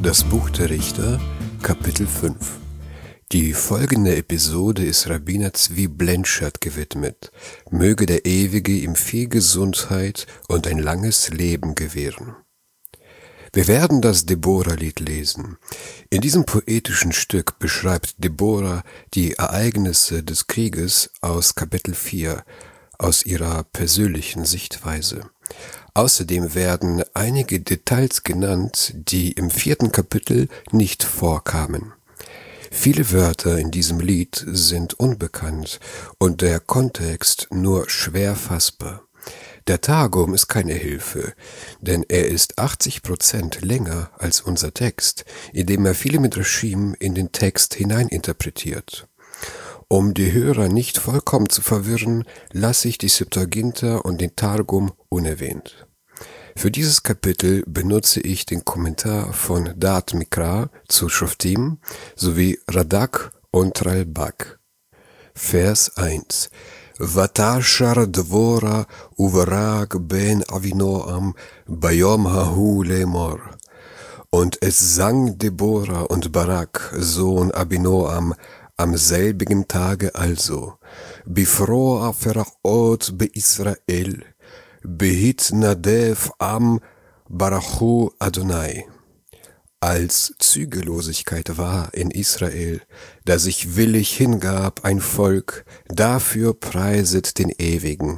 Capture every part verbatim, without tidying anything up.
Das Buch der Richter, Kapitel fünf. Die folgende Episode ist Rabbiner Zvi Blenchard gewidmet. Möge der Ewige ihm viel Gesundheit und ein langes Leben gewähren. Wir werden das Deborah-Lied lesen. In diesem poetischen Stück beschreibt Deborah die Ereignisse des Krieges aus Kapitel vier, aus ihrer persönlichen Sichtweise. Außerdem werden einige Details genannt, die im vierten Kapitel nicht vorkamen. Viele Wörter in diesem Lied sind unbekannt und der Kontext nur schwer fassbar. Der Targum ist keine Hilfe, denn er ist achtzig Prozent länger als unser Text, indem er viele Midrashim in den Text hineininterpretiert. Um die Hörer nicht vollkommen zu verwirren, lasse ich die Septuaginta und den Targum unerwähnt. Für dieses Kapitel benutze ich den Kommentar von Da'at Mikra zu Shoftim sowie Radak und Ralbag. Vers eins. Vatashar Dvora uvarag ben Avinoam bayom hahu lemor. Und es sang Deborah und Barak, Sohn Abinoam, am selbigen Tage also, Bifroa Ferachot be Israel, Behit Nadev am Barachu Adonai. Als Zügellosigkeit war in Israel, da sich willig hingab ein Volk, dafür preiset den Ewigen.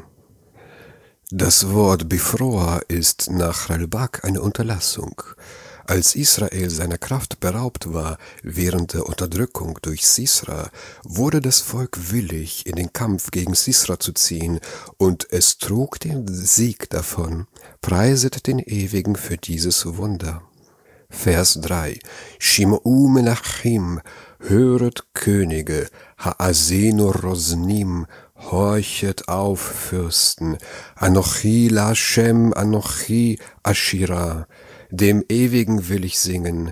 Das Wort Bifroa ist nach Ralbag eine Unterlassung. Als Israel seiner Kraft beraubt war während der Unterdrückung durch Sisra, wurde das Volk willig, in den Kampf gegen Sisra zu ziehen, und es trug den Sieg davon. Preiset den Ewigen für dieses Wunder. Vers drei. Shim'u Melachim, höret Könige, Ha'azenu Rosnim, horchet auf Fürsten, Anochi Lashem, Anochi Ashira, dem Ewigen will ich singen,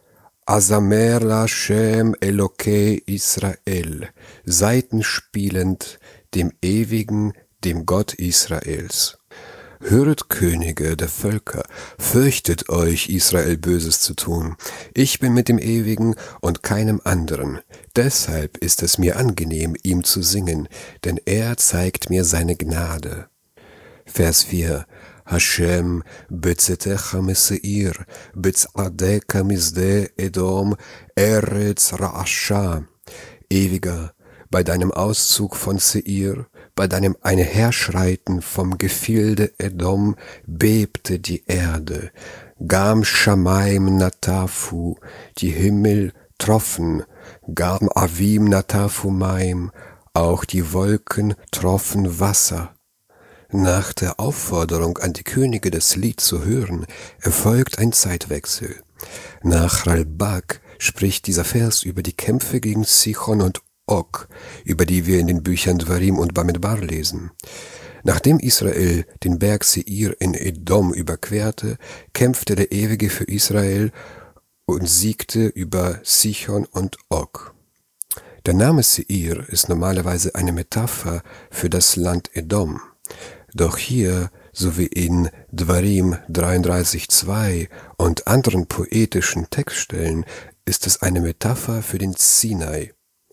Azamer Lashem Elokei Israel, saitenspielend, dem Ewigen, dem Gott Israels. Höret Könige der Völker, fürchtet euch, Israel Böses zu tun. Ich bin mit dem Ewigen und keinem anderen. Deshalb ist es mir angenehm, ihm zu singen, denn er zeigt mir seine Gnade. Vers vier. Hashem, betzetecha meseir, betzadeka misde Edom, eretz ra'asha. Ewiger, bei deinem Auszug von Seir, bei deinem Einherschreiten vom Gefilde Edom, bebte die Erde. Gam Shamaim Natafu, die Himmel troffen, Gam Avim Natafu Maim, auch die Wolken troffen Wasser. Nach der Aufforderung an die Könige, das Lied zu hören, erfolgt ein Zeitwechsel. Nach Ralbag spricht dieser Vers über die Kämpfe gegen Sichon und Og, über die wir in den Büchern Dvarim und Bamidbar lesen. Nachdem Israel den Berg Seir in Edom überquerte, kämpfte der Ewige für Israel und siegte über Sichon und Og. Der Name Seir ist normalerweise eine Metapher für das Land Edom. Doch hier, sowie in Dvarim dreiunddreißig zwei und anderen poetischen Textstellen, ist es eine Metapher für den Sinai.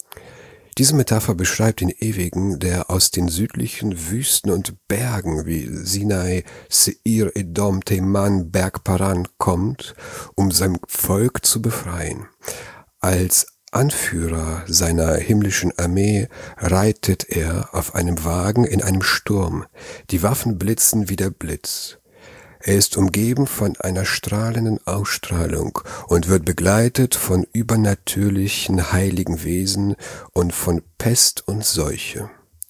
Diese Metapher beschreibt den Ewigen, der aus den südlichen Wüsten und Bergen wie Sinai, Seir, Edom, Teman, Berg Paran kommt, um sein Volk zu befreien. Als Anführer seiner himmlischen Armee reitet er auf einem Wagen in einem Sturm. Die Waffen blitzen wie der Blitz. Er ist umgeben von einer strahlenden Ausstrahlung und wird begleitet von übernatürlichen heiligen Wesen und von Pest und Seuche.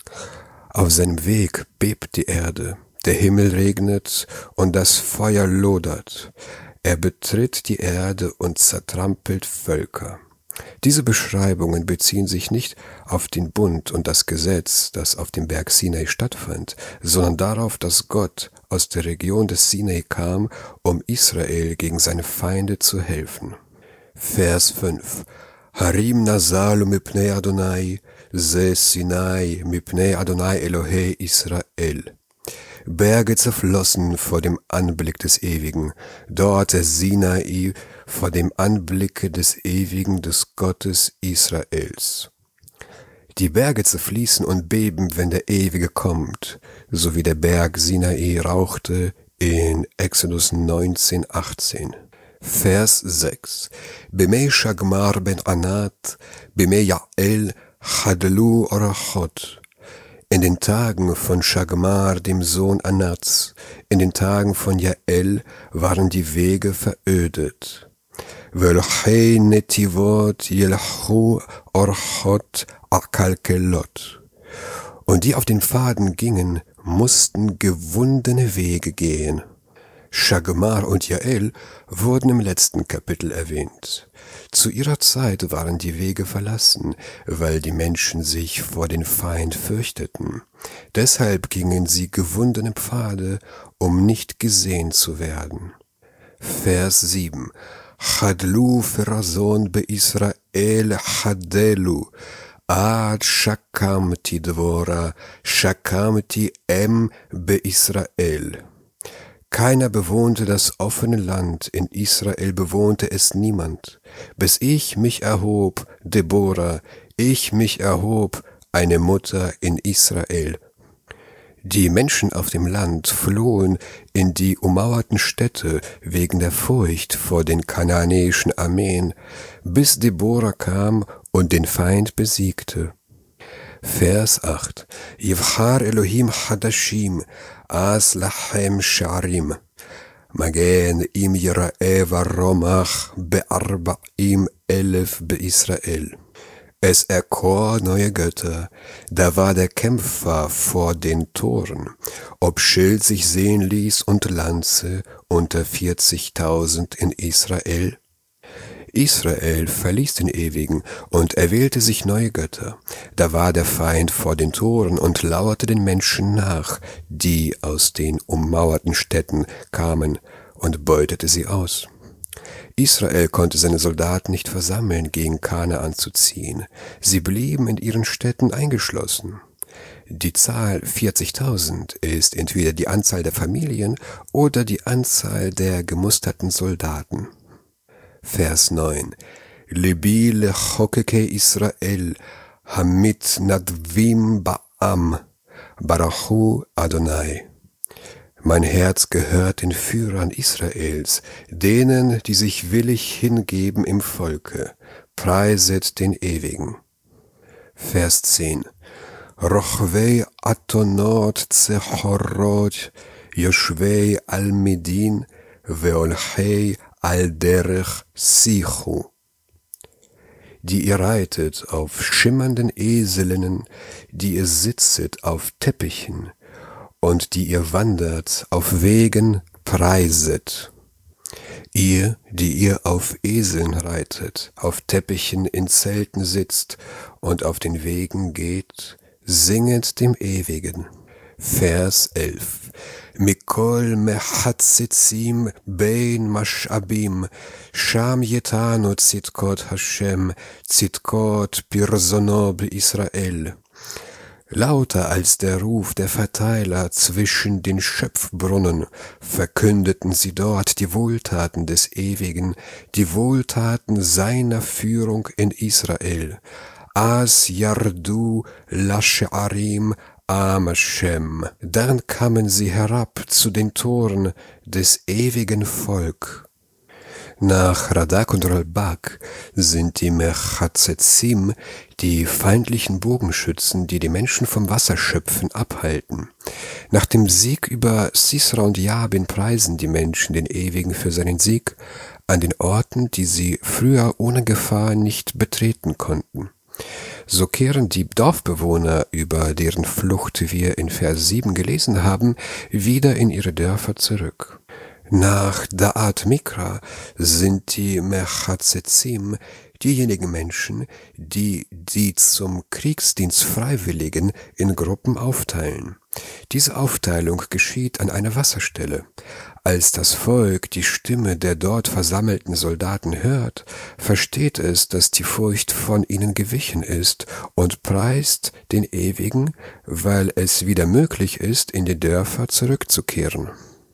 Auf seinem Weg bebt die Erde, der Himmel regnet und das Feuer lodert. Er betritt die Erde und zertrampelt Völker. Diese Beschreibungen beziehen sich nicht auf den Bund und das Gesetz, das auf dem Berg Sinai stattfand, sondern darauf, dass Gott aus der Region des Sinai kam, um Israel gegen seine Feinde zu helfen. Vers fünf. Harim nazalu mipnei Adonai, ze Sinai mipnei Adonai Elohei Israel. Berge zerflossen vor dem Anblick des Ewigen, dort der Sinai vor dem Anblicke des Ewigen, des Gottes Israels. Die Berge zerfließen und beben, wenn der Ewige kommt, so wie der Berg Sinai rauchte in Exodus neunzehn, achtzehn. Vers sechs. Bimei Shagmar ben Anat, bimei Jael chadlu orachot. In den Tagen von Shagmar, dem Sohn Anats, in den Tagen von Jael waren die Wege verödet. Velchei netivot yelchu orchot akalkelot. Und die auf den Pfaden gingen, mussten gewundene Wege gehen. Shagmar und Jael wurden im letzten Kapitel erwähnt. Zu ihrer Zeit waren die Wege verlassen, weil die Menschen sich vor den Feind fürchteten. Deshalb gingen sie gewundene Pfade, um nicht gesehen zu werden. Vers sieben. Chadlu ferazon be Israel chadelu, ad shakamti dvora, shakamti em be Israel. Keiner bewohnte das offene Land, in Israel bewohnte es niemand, bis ich mich erhob, Deborah, ich mich erhob, eine Mutter in Israel. Die Menschen auf dem Land flohen in die ummauerten Städte wegen der Furcht vor den kanaanäischen Armeen, bis Deborah kam und den Feind besiegte. Vers acht. Yivchar Elohim Hadashim, As Lachem Sharim, Magen im Yira'e Varomach Be'arba'im Elef Be'Israel. Es erkor neue Götter, da war der Kämpfer vor den Toren, ob Schild sich sehen ließ und Lanze unter vierzigtausend in Israel. Israel verließ den Ewigen und erwählte sich neue Götter. Da war der Feind vor den Toren und lauerte den Menschen nach, die aus den ummauerten Städten kamen, und beutete sie aus. Israel konnte seine Soldaten nicht versammeln, gegen Kanaan zu ziehen. Sie blieben in ihren Städten eingeschlossen. Die Zahl vierzigtausend ist entweder die Anzahl der Familien oder die Anzahl der gemusterten Soldaten. Vers neun. Libi lechokeke Israel, hamit nadvim ba'am, barachu Adonai. Mein Herz gehört den Führern Israels, denen, die sich willig hingeben im Volke. Preiset den Ewigen. Vers zehn. Rochvei atonot zechorot, yoshvei almidin, veolchei al-derech sichu. Die ihr reitet auf schimmernden Eselinnen, die ihr sitzet auf Teppichen und die ihr wandert auf Wegen, preiset. Ihr, die ihr auf Eseln reitet, auf Teppichen in Zelten sitzt und auf den Wegen geht, singet dem Ewigen. Vers elf. Mikol mechatzitzim bein mashabim, sham yetanu zitkot Hashem, zitkot pirzono Israel. Lauter als der Ruf der Verteiler zwischen den Schöpfbrunnen verkündeten sie dort die Wohltaten des Ewigen, die Wohltaten seiner Führung in Israel. As yardu lashe'arim am Hashem. Dann kamen sie herab zu den Toren des ewigen Volk. Nach Radak und Ralbag sind die Mechatzetzim die feindlichen Bogenschützen, die die Menschen vom Wasserschöpfen abhalten. Nach dem Sieg über Sisra und Jabin preisen die Menschen den Ewigen für seinen Sieg an den Orten, die sie früher ohne Gefahr nicht betreten konnten. So kehren die Dorfbewohner, über deren Flucht wir in Vers sieben gelesen haben, wieder in ihre Dörfer zurück. Nach Da'at Mikra sind die Mechatzetzim diejenigen Menschen, die die zum Kriegsdienst Freiwilligen in Gruppen aufteilen. Diese Aufteilung geschieht an einer Wasserstelle. Als das Volk die Stimme der dort versammelten Soldaten hört, versteht es, dass die Furcht von ihnen gewichen ist und preist den Ewigen, weil es wieder möglich ist, in die Dörfer zurückzukehren.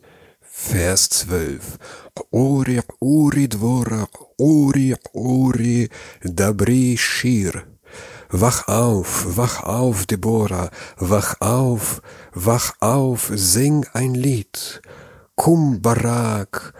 Vers zwölf. Ori, Ori, Dvora, Ori, Ori, Dabri, Shir. Wach auf, wach auf, Deborah, wach auf, wach auf, sing ein Lied. Kum Barak,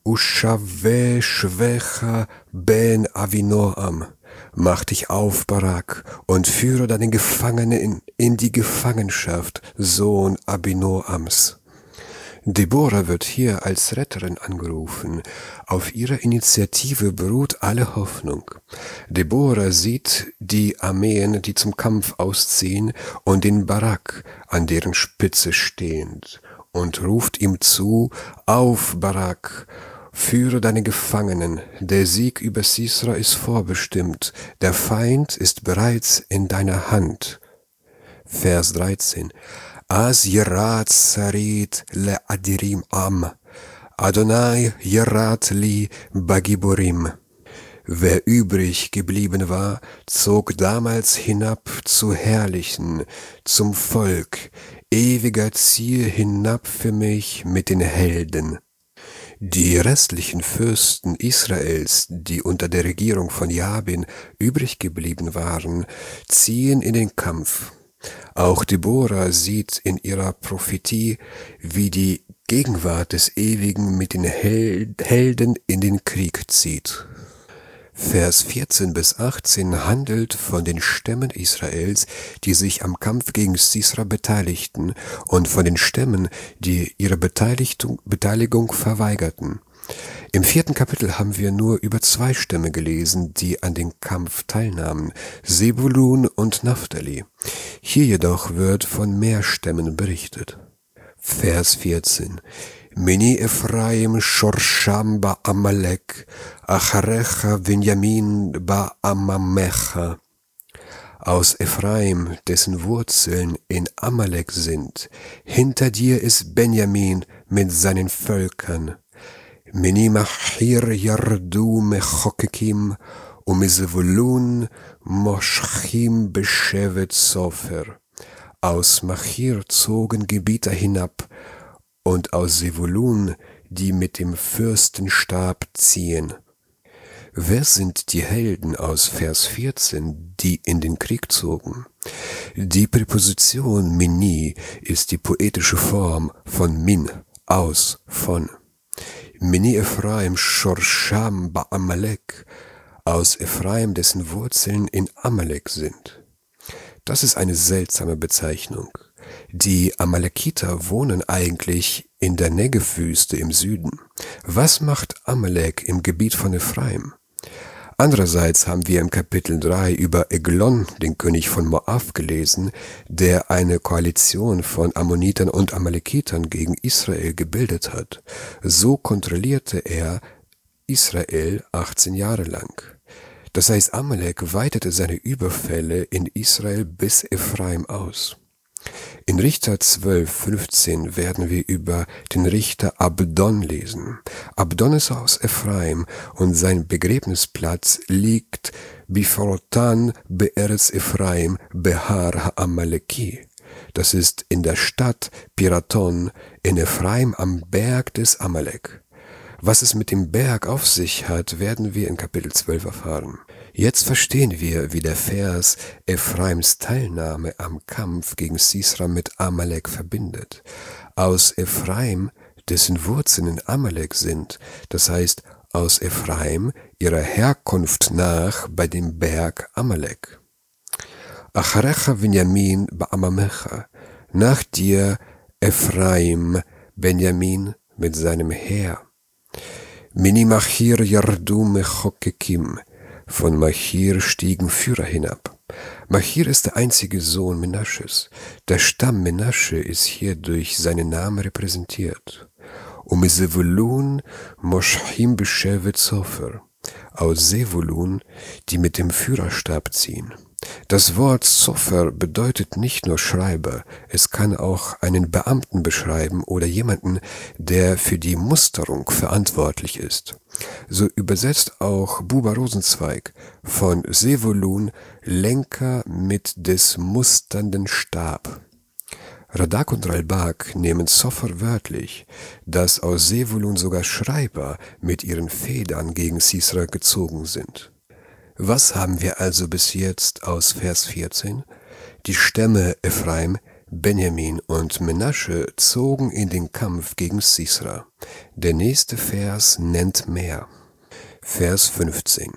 Ushave Shvecha ben Avinoam. Mach dich auf, Barak, und führe deinen Gefangenen in, in die Gefangenschaft, Sohn Abinoams. Deborah wird hier als Retterin angerufen. Auf ihrer Initiative beruht alle Hoffnung. Deborah sieht die Armeen, die zum Kampf ausziehen, und den Barak an deren Spitze stehend, und ruft ihm zu: Auf, Barak, führe deine Gefangenen, der Sieg über Sisra ist vorbestimmt, der Feind ist bereits in deiner Hand. Vers dreizehn. As yerat sarit le adirim am, Adonai yerat li bagiborim. Wer übrig geblieben war, zog damals hinab zu Herrlichen, zum Volk, ewiger Ziel hinab für mich mit den Helden. Die restlichen Fürsten Israels, die unter der Regierung von Jabin übrig geblieben waren, ziehen in den Kampf. Auch Deborah sieht in ihrer Prophetie, wie die Gegenwart des Ewigen mit den Helden in den Krieg zieht. Vers vierzehn bis achtzehn handelt von den Stämmen Israels, die sich am Kampf gegen Sisra beteiligten, und von den Stämmen, die ihre Beteiligung, Beteiligung verweigerten. Im vierten Kapitel haben wir nur über zwei Stämme gelesen, die an dem Kampf teilnahmen, Sebulun und Naphtali. Hier jedoch wird von mehr Stämmen berichtet. Vers vierzehn. Mini Ephraim Shorsham ba Amalek, Acharecha Benjamin ba Amamecha. Aus Ephraim, dessen Wurzeln in Amalek sind, hinter dir ist Benjamin mit seinen Völkern. Mini Machir Yardu Mechokekim, Umizevulun Moschchim Beshevet Sofer. Aus Machir zogen Gebieter hinab, und aus Sevulun, die mit dem Fürstenstab ziehen. Wer sind die Helden aus Vers vierzehn, die in den Krieg zogen? Die Präposition mini ist die poetische Form von min, aus, von. Mini Ephraim Shorsham ba Amalek, aus Ephraim, dessen Wurzeln in Amalek sind. Das ist eine seltsame Bezeichnung. Die Amalekiter wohnen eigentlich in der Negev-Wüste im Süden. Was macht Amalek im Gebiet von Ephraim? Andererseits haben wir im Kapitel drei über Eglon, den König von Moab, gelesen, der eine Koalition von Ammonitern und Amalekitern gegen Israel gebildet hat. So kontrollierte er Israel achtzehn Jahre lang. Das heißt, Amalek weitete seine Überfälle in Israel bis Ephraim aus. In Richter zwölf, fünfzehn werden wir über den Richter Abdon lesen. Abdon ist aus Ephraim und sein Begräbnisplatz liegt Bifrotan be'eretz Ephraim behar ha'amaleki. Das ist in der Stadt Piraton in Ephraim am Berg des Amalek. Was es mit dem Berg auf sich hat, werden wir in Kapitel zwölf erfahren. Jetzt verstehen wir, wie der Vers Ephraims Teilnahme am Kampf gegen Sisra mit Amalek verbindet. Aus Ephraim, dessen Wurzeln in Amalek sind, das heißt aus Ephraim ihrer Herkunft nach bei dem Berg Amalek. Acharecha Benjamin ba'amamecha, nach dir Ephraim, Benjamin mit seinem Heer. Mini Machir yardu mechokekim, von Machir stiegen Führer hinab. Machir ist der einzige Sohn Menasches. Der Stamm Menasche ist hier durch seinen Namen repräsentiert. Um Sevulun Moschchim Beshevet Sofer, aus Sevulun, die mit dem Führerstab ziehen. Das Wort Sofer bedeutet nicht nur Schreiber, es kann auch einen Beamten beschreiben oder jemanden, der für die Musterung verantwortlich ist. So übersetzt auch Buber Rosenzweig von Sevolun Lenker mit des musternden Stab. Radak und Ralbag nehmen Sofer wörtlich, dass aus Sevolun sogar Schreiber mit ihren Federn gegen Sisra gezogen sind. Was haben wir also bis jetzt aus Vers vierzehn? Die Stämme Ephraim, Benjamin und Menasche zogen in den Kampf gegen Sisra. Der nächste Vers nennt mehr. Vers fünfzehn.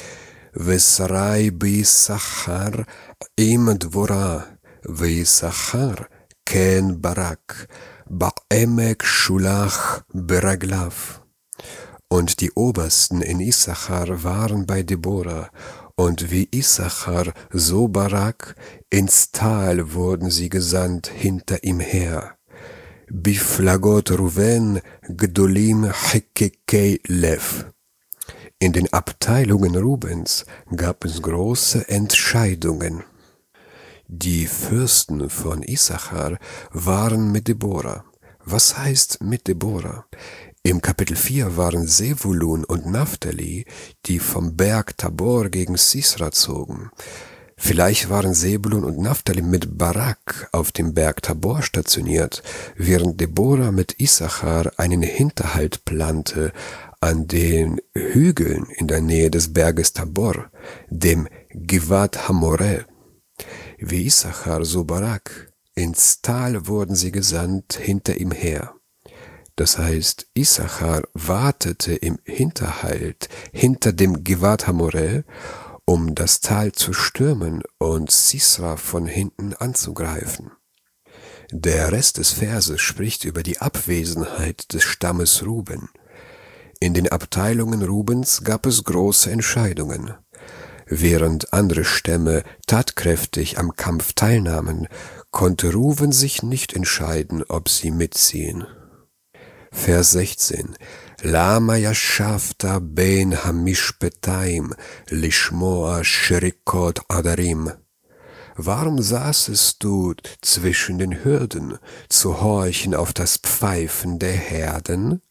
Vesrai Bisachar im Dvora, Vesachar ken Barak, Ba'emek Shulach Beraglav. Und die Obersten in Issachar waren bei Debora, und wie Issachar, so Barak, ins Tal wurden sie gesandt hinter ihm her. Biflagot Ruven Gdolim Hekekei Lev. In den Abteilungen Rubens gab es große Entscheidungen. Die Fürsten von Issachar waren mit Debora. Was heißt mit Debora? Im Kapitel vier waren Sevulun und Naphtali, die vom Berg Tabor gegen Sisra zogen. Vielleicht waren Sebulun und Naphtali mit Barak auf dem Berg Tabor stationiert, während Debora mit Issachar einen Hinterhalt plante an den Hügeln in der Nähe des Berges Tabor, dem Givat Hamoreh. Wie Issachar, so Barak. Ins Tal wurden sie gesandt hinter ihm her. Das heißt, Issachar wartete im Hinterhalt hinter dem Givat Hamoreh, um das Tal zu stürmen und Sisra von hinten anzugreifen. Der Rest des Verses spricht über die Abwesenheit des Stammes Ruben. In den Abteilungen Rubens gab es große Entscheidungen. Während andere Stämme tatkräftig am Kampf teilnahmen, konnte Ruben sich nicht entscheiden, ob sie mitziehen. Vers sechzehn. Lama yashavta ben hamishpetaim lishmoa shrikot adarim. Warum saßest du zwischen den Hürden, zu horchen auf das Pfeifen der Herden?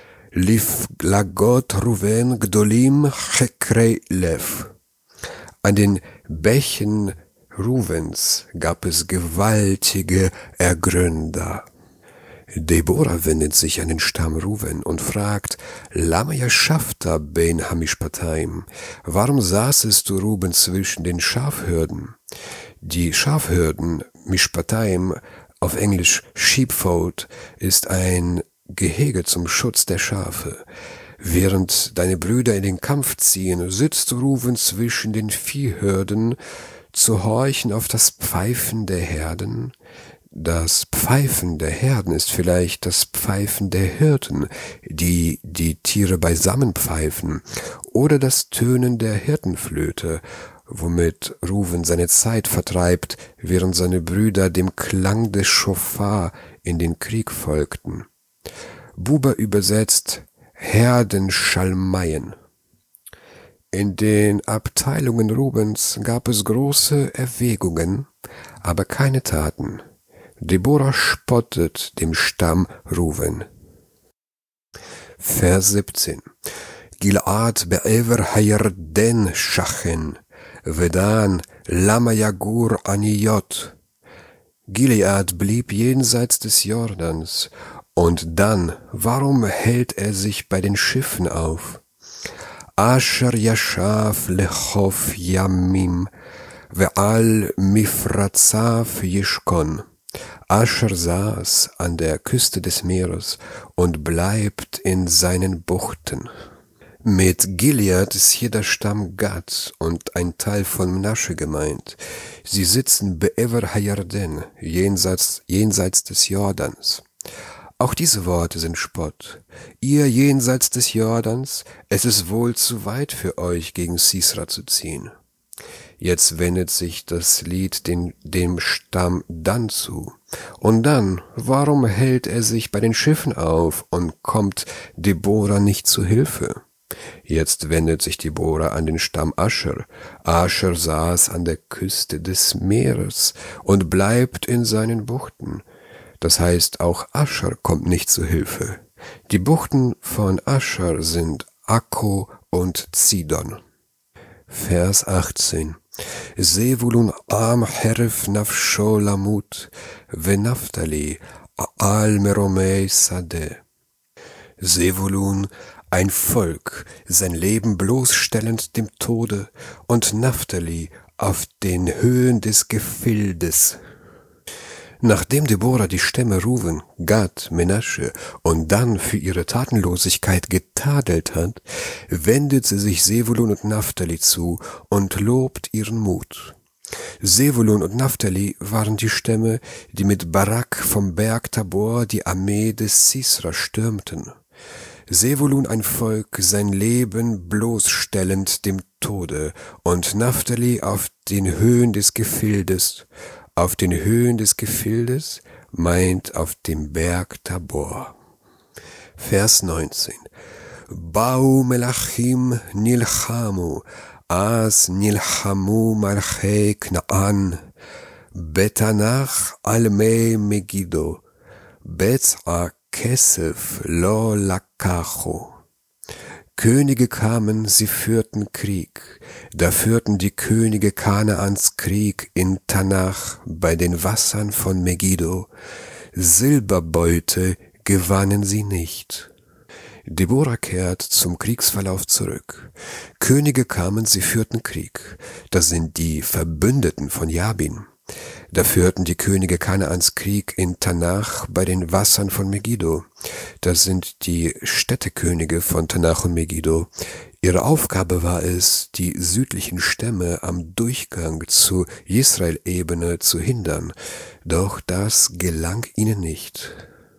Liflagot Ruven Gdolim Chekrei Lev. An den Bächen Ruvens gab es gewaltige Ergründer. Debora wendet sich an den Stamm Ruven und fragt, Lama yashavta ben hamishpataim, warum saßest du, Ruben, zwischen den Schafhürden? Die Schafhürden, Mishpataim, auf Englisch Sheepfold, ist ein Gehege zum Schutz der Schafe. Während deine Brüder in den Kampf ziehen, sitzt Ruven zwischen den Viehhürden, zu horchen auf das Pfeifen der Herden. Das Pfeifen der Herden ist vielleicht das Pfeifen der Hirten, die die Tiere beisammen pfeifen, oder das Tönen der Hirtenflöte, womit Ruven seine Zeit vertreibt, während seine Brüder dem Klang des Schofar in den Krieg folgten. Buber übersetzt Herdenschalmeien. In den Abteilungen Rubens gab es große Erwägungen, aber keine Taten. Debora spottet dem Stamm Ruven. Vers siebzehn. Gilad be'ever hayarden shachen, vedan lama yagur aniyot. Gilead blieb jenseits des Jordans, und dann, warum hält er sich bei den Schiffen auf? Asher yashav lechof yamim, ve'al mifratzav yishkon. Asher saß an der Küste des Meeres und bleibt in seinen Buchten. Mit Gilead ist hier der Stamm Gad und ein Teil von Menasche gemeint. Sie sitzen be'ever hayarden, jenseits, jenseits des Jordans. Auch diese Worte sind Spott. Ihr jenseits des Jordans, es ist wohl zu weit für euch, gegen Sisra zu ziehen. Jetzt wendet sich das Lied den, dem Stamm Dan zu. Und dann, warum hält er sich bei den Schiffen auf und kommt Debora nicht zu Hilfe? Jetzt wendet sich Debora an den Stamm Ascher. Ascher saß an der Küste des Meeres und bleibt in seinen Buchten. Das heißt, auch Ascher kommt nicht zu Hilfe. Die Buchten von Ascher sind Akko und Zidon. Vers achtzehn. Zevulun am herif nafsho lamut, venaftali al meromei sadeh. Zevulun, ein Volk, sein Leben bloßstellend dem Tode, und Naphtali auf den Höhen des Gefildes. Nachdem Debora die Stämme Ruven, Gad, Menasche und dann für ihre Tatenlosigkeit getadelt hat, wendet sie sich Zevulun und Naphtali zu und lobt ihren Mut. Zevulun und Naphtali waren die Stämme, die mit Barak vom Berg Tabor die Armee des Sisra stürmten. Zevulun ein Volk, sein Leben bloßstellend dem Tode, und Naphtali auf den Höhen des Gefildes. Auf den Höhen des Gefildes meint auf dem Berg Tabor. Vers neunzehn. Bau melachim nilchamu, as nilchamu malchei Knaan, betanach almei Megiddo, betz'a kesef lo lakacho. Könige kamen, sie führten Krieg. Da führten die Könige Kanaans Krieg in Tanach bei den Wassern von Megiddo. Silberbeute gewannen sie nicht. Debora kehrt zum Kriegsverlauf zurück. Könige kamen, sie führten Krieg. Das sind die Verbündeten von Jabin. Da führten die Könige Kanaans Krieg in Tanach bei den Wassern von Megiddo. Das sind die Städtekönige von Tanach und Megiddo. Ihre Aufgabe war es, die südlichen Stämme am Durchgang zur Israel-Ebene zu hindern. Doch das gelang ihnen nicht.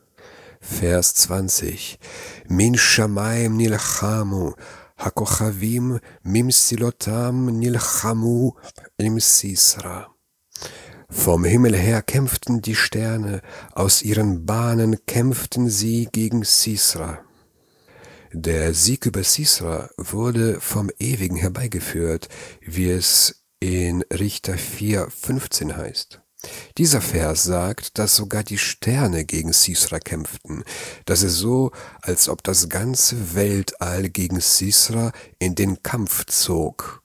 Vers zwanzig. Min Shamayim nilchamu, hakochavim mimsilotam nilchamu im Sisra. Vom Himmel her kämpften die Sterne, aus ihren Bahnen kämpften sie gegen Sisra. Der Sieg über Sisra wurde vom Ewigen herbeigeführt, wie es in Richter vier fünfzehn heißt. Dieser Vers sagt, dass sogar die Sterne gegen Sisra kämpften. Das ist so, als ob das ganze Weltall gegen Sisra in den Kampf zog.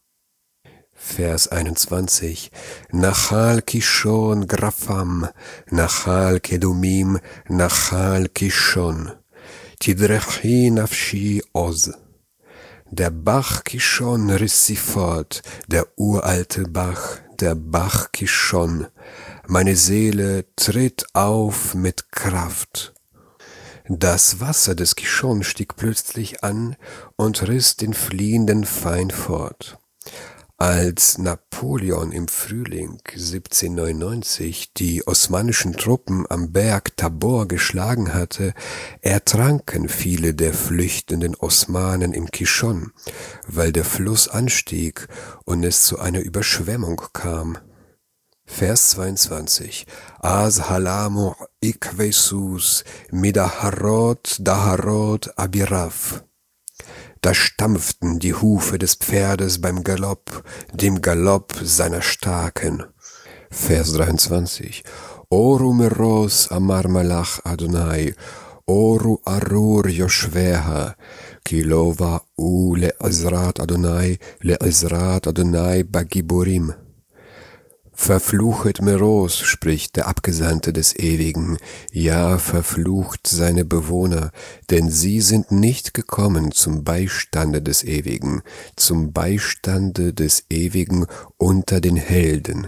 Vers einundzwanzig. Nachal Kishon Grafam, Nachal Kedumim, Nachal Kishon, Tidrechi Nafshi Oz. Der Bach Kishon riss sie fort, der uralte Bach, der Bach Kishon. Meine Seele tritt auf mit Kraft. Das Wasser des Kishon stieg plötzlich an und riss den fliehenden Feind fort. Als Napoleon im Frühling siebzehnhundertneunundneunzig die osmanischen Truppen am Berg Tabor geschlagen hatte, ertranken viele der flüchtenden Osmanen im Kishon, weil der Fluss anstieg und es zu einer Überschwemmung kam. Vers zweiundzwanzig. Az halamu ikvesus midaharot daharot abiraf. Da stampften die Hufe des Pferdes beim Galopp, dem Galopp seiner Starken. Vers dreiundzwanzig. Oru meros amar malach Adonai, oru arur yoshveha, kilova u le Ezrat Adonai, le Ezrat Adonai bagiborim. Verfluchet Meros, spricht der Abgesandte des Ewigen, ja, verflucht seine Bewohner, denn sie sind nicht gekommen zum Beistande des Ewigen, zum Beistande des Ewigen unter den Helden.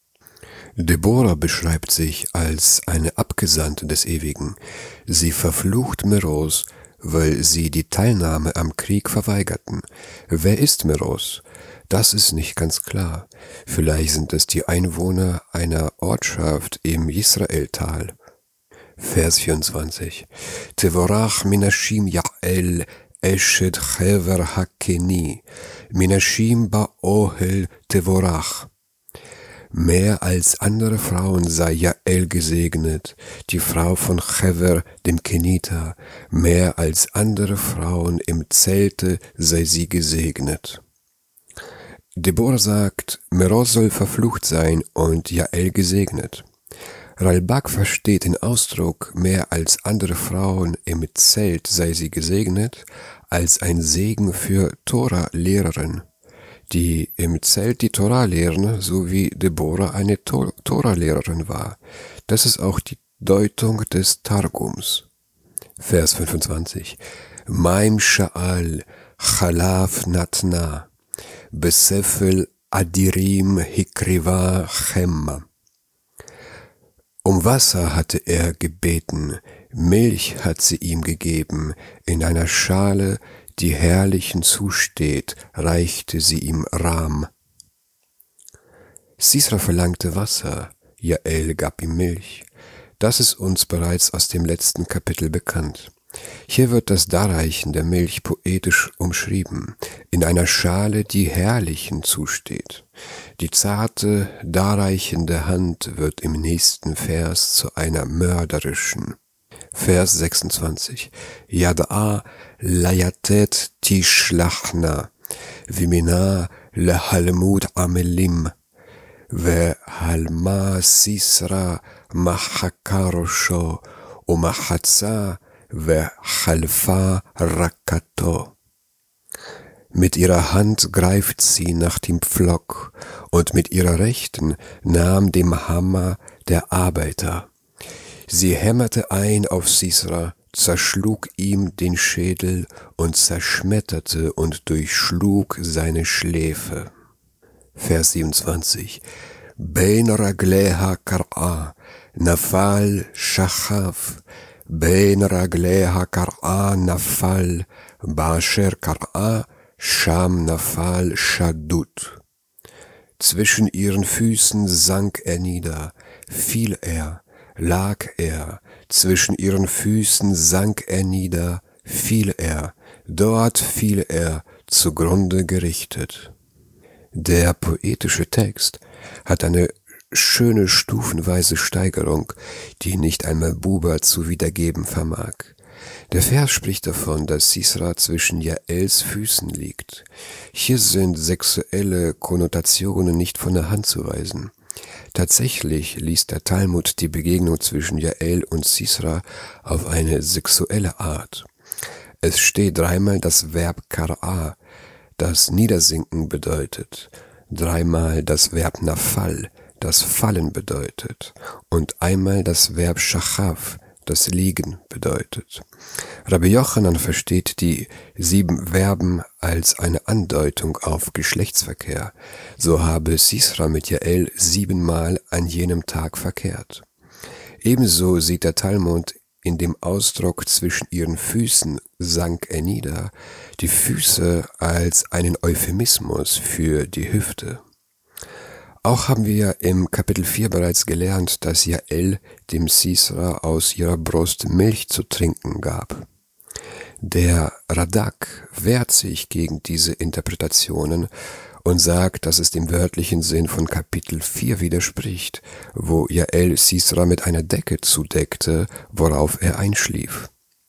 Debora beschreibt sich als eine Abgesandte des Ewigen. Sie verflucht Meros, weil sie die Teilnahme am Krieg verweigerten. Wer ist Meros? Das ist nicht ganz klar. Vielleicht sind es die Einwohner einer Ortschaft im Israeltal. Vers vierundzwanzig. Tevorach minashim Ya'el eshet chever hakeni, minashim ba'ohel tevorach. Mehr als andere Frauen sei Jael gesegnet, die Frau von Chever, dem Keniter. Mehr als andere Frauen im Zelte sei sie gesegnet. Deborah sagt, Meroz soll verflucht sein und Jael gesegnet. Ralbag versteht den Ausdruck, mehr als andere Frauen im Zelt sei sie gesegnet, als ein Segen für Tora-Lehrerin, die im Zelt die Tora lehren, so wie Deborah eine Tor- Tora-Lehrerin war. Das ist auch die Deutung des Targums. Vers fünfundzwanzig. Maim Sha'al Chalaf Natna Besefel Adirim Hikriva Chemma. Um Wasser hatte er gebeten, Milch hat sie ihm gegeben, in einer Schale, die herrlichen zusteht, reichte sie ihm Ram. Sisra verlangte Wasser, Jael gab ihm Milch. Das ist uns bereits aus dem letzten Kapitel bekannt. Hier wird das Darreichen der Milch poetisch umschrieben, in einer Schale, die herrlichen zusteht. Die zarte, darreichende Hand wird im nächsten Vers zu einer mörderischen. Vers sechsundzwanzig. Yada'a layatet tishlachna, vimina lehalmut amelim, ve halma sisra machakarosho, umachatza Vechalfa Rakato. Mit ihrer Hand greift sie nach dem Pflock, und mit ihrer Rechten nahm dem Hammer der Arbeiter. Sie hämmerte ein auf Sisra, zerschlug ihm den Schädel und zerschmetterte und durchschlug seine Schläfe. Vers siebenundzwanzig. Bein ragleha kar'a, nafal shachav, Bein ragleha kar'a nafal, ba'asher kar'a, sham nafal shadut. Zwischen ihren Füßen sank er nieder, fiel er, lag er, zwischen ihren Füßen sank er nieder, fiel er, dort fiel er, zugrunde gerichtet. Der poetische Text hat eine schöne stufenweise Steigerung, die nicht einmal Buber zu wiedergeben vermag. Der Vers spricht davon, dass Sisra zwischen Jaels Füßen liegt. Hier sind sexuelle Konnotationen nicht von der Hand zu weisen. Tatsächlich liest der Talmud die Begegnung zwischen Jael und Sisra auf eine sexuelle Art. Es steht dreimal das Verb kar'a, das Niedersinken bedeutet, dreimal das Verb nafal, das Fallen bedeutet, und einmal das Verb shachav, das Liegen bedeutet. Rabbi Yochanan versteht die sieben Verben als eine Andeutung auf Geschlechtsverkehr. So habe Sisra mit Jael siebenmal an jenem Tag verkehrt. Ebenso sieht der Talmud in dem Ausdruck zwischen ihren Füßen sank er nieder, die Füße als einen Euphemismus für die Hüfte. Auch haben wir im Kapitel vier bereits gelernt, dass Jael dem Sisra aus ihrer Brust Milch zu trinken gab. Der Radak wehrt sich gegen diese Interpretationen und sagt, dass es dem wörtlichen Sinn von Kapitel vier widerspricht, wo Jael Sisra mit einer Decke zudeckte, worauf er einschlief.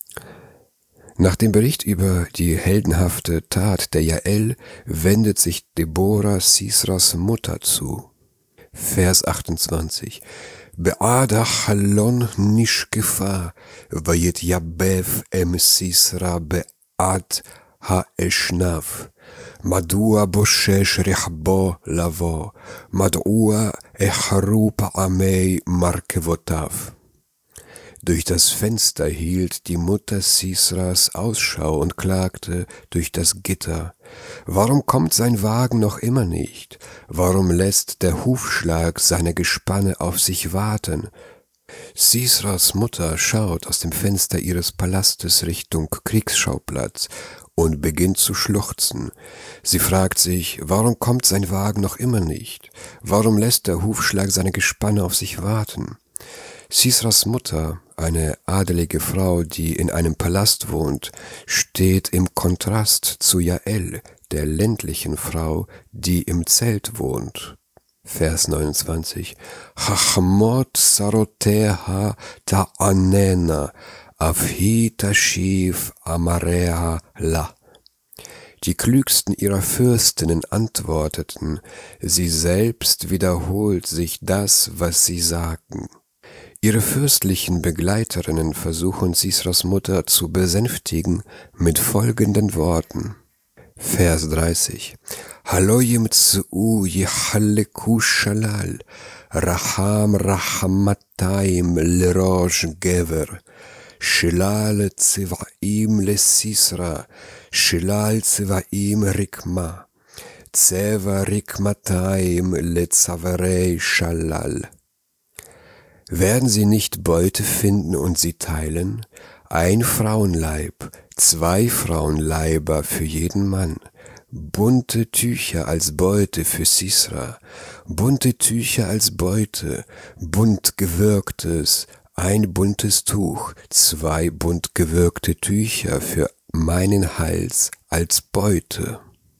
Nach dem Bericht über die heldenhafte Tat der Jael wendet sich Deborah Sisras Mutter zu. Vers achtundzwanzig. Be'ada chalon nishkefa, vayet yabev em Sisra be'ad ha'eshnav. Madua boshesh rechbo lavo, madua echru pa'amei markevotav. Durch das Fenster hielt die Mutter Sisras Ausschau und klagte durch das Gitter. Warum kommt sein Wagen noch immer nicht? Warum lässt der Hufschlag seine Gespanne auf sich warten? Sisras Mutter schaut aus dem Fenster ihres Palastes Richtung Kriegsschauplatz und beginnt zu schluchzen. Sie fragt sich, warum kommt sein Wagen noch immer nicht? Warum lässt der Hufschlag seine Gespanne auf sich warten? Sisras Mutter, eine adelige Frau, die in einem Palast wohnt, steht im Kontrast zu Jael, der ländlichen Frau, die im Zelt wohnt. Vers neunundzwanzig. Chachmot saroteha ta'anena, afhi tashiv amareha la. Die klügsten ihrer Fürstinnen antworteten, sie selbst wiederholt sich das, was sie sagten. Ihre fürstlichen Begleiterinnen versuchen Sisras Mutter zu besänftigen mit folgenden Worten. Vers dreißig. Halo yimtzu yihalleku shalal, raham rahamatayim lerosh gever, shilal tziva'im le Sisra, shilal tziva'im rikma, tseva rikmatayim le zavarei shalal. Werden sie nicht Beute finden und sie teilen? Ein Frauenleib, zwei Frauenleiber für jeden Mann, bunte Tücher als Beute für Sisra, bunte Tücher als Beute, bunt gewirktes, ein buntes Tuch, zwei bunt gewirkte Tücher für meinen Hals als Beute.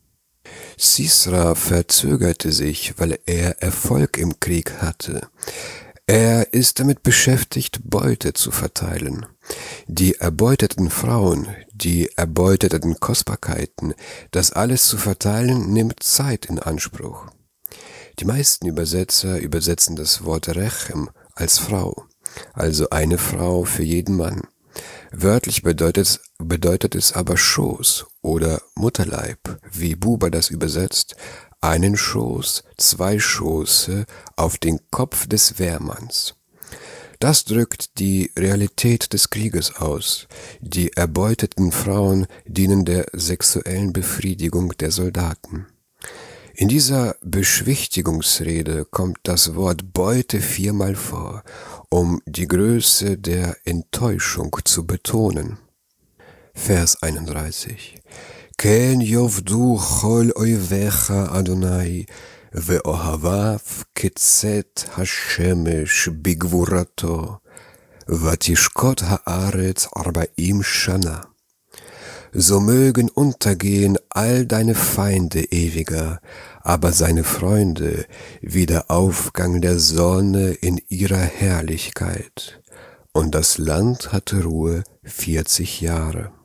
Sisra verzögerte sich, weil er Erfolg im Krieg hatte. Er ist damit beschäftigt, Beute zu verteilen. Die erbeuteten Frauen, die erbeuteten Kostbarkeiten, das alles zu verteilen, nimmt Zeit in Anspruch. Die meisten Übersetzer übersetzen das Wort Rechem als Frau, also eine Frau für jeden Mann. Wörtlich bedeutet, bedeutet es aber Schoß oder Mutterleib, wie Buber das übersetzt, einen Schoß, zwei Schoße auf den Kopf des Wehrmanns. Das drückt die Realität des Krieges aus. Die erbeuteten Frauen dienen der sexuellen Befriedigung der Soldaten. In dieser Beschwichtigungsrede kommt das Wort Beute viermal vor, um die Größe der Enttäuschung zu betonen. Vers einunddreißig. Ken yovdu chol oivecha Adonai, ve'ohavav ketzet hashemesh bigvurato, vatishkot haaretz arbaim shana. So mögen untergehen all deine Feinde ewiger, aber seine Freunde wie der Aufgang der Sonne in ihrer Herrlichkeit. Und das Land hatte Ruhe vierzig Jahre.